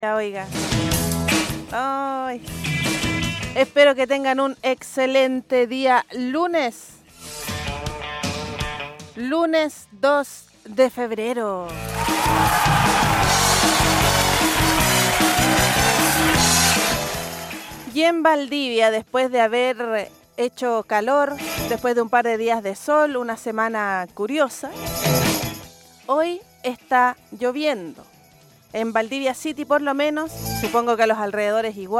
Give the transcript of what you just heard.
Ya, oiga. Ay. Espero que tengan un excelente día lunes. Lunes 2 de febrero. Y en Valdivia, después de haber hecho calor, después de un par de días de sol, una semana curiosa, hoy está lloviendo. En Valdivia City por lo menos, supongo que a los alrededores igual.